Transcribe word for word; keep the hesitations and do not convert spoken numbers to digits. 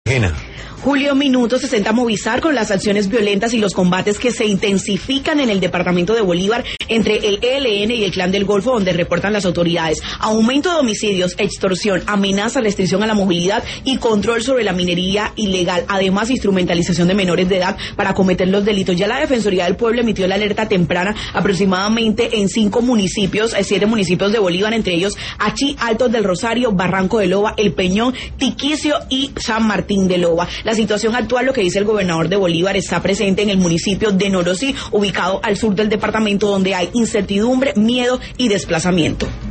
Gena. Julio Minuto se senta a Movistar con las acciones violentas y los combates que se intensifican en el departamento de Bolívar entre el E L N y el Clan del Golfo, donde reportan las autoridades aumento de homicidios, extorsión, amenaza, restricción a la movilidad y control sobre la minería ilegal, además instrumentalización de menores de edad para cometer los delitos. Ya la Defensoría del Pueblo emitió la alerta temprana aproximadamente en cinco municipios, siete municipios de Bolívar, entre ellos Achí, Altos del Rosario, Barranco de Loba, El Peñón, Tiquicio y San Martín de Loba. La situación actual, lo que dice el gobernador de Bolívar, está presente en el municipio de Norosí, ubicado al sur del departamento, donde hay incertidumbre, miedo y desplazamiento.